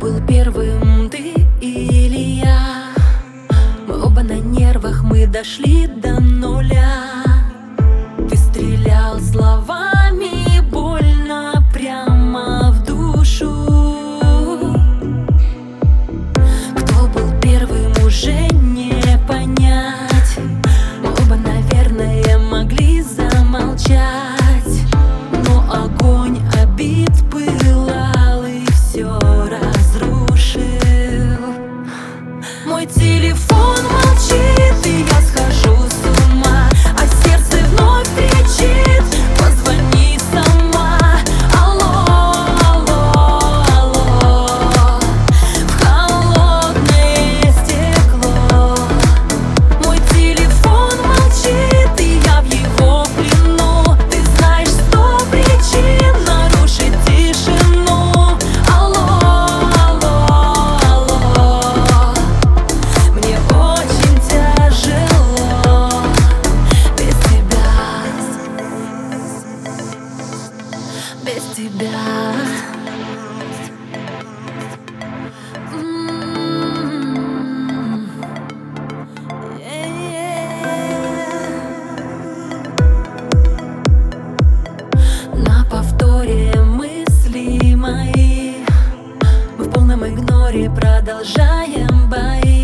был первым, ты или я? Мы оба на нервах, мы дошли до нуля. Ты стрелял словами больно прямо в душу. Кто был первым, уже не понять. Мы оба, наверное, могли замолчать, но огонь обид пылал и все разрушил. Мой телефон молчит, и я схожу с ума, а сердце вновь кричит: позвони сама. Алло, алло, алло, в холодное стекло. Мой телефон молчит, и я в его плену. Ты знаешь 100 причин нарушить тишину. Алло, алло, алло, мне очень тяжело без тебя, без тебя. На повторе мысли мои, мы в полном игноре продолжаем бои.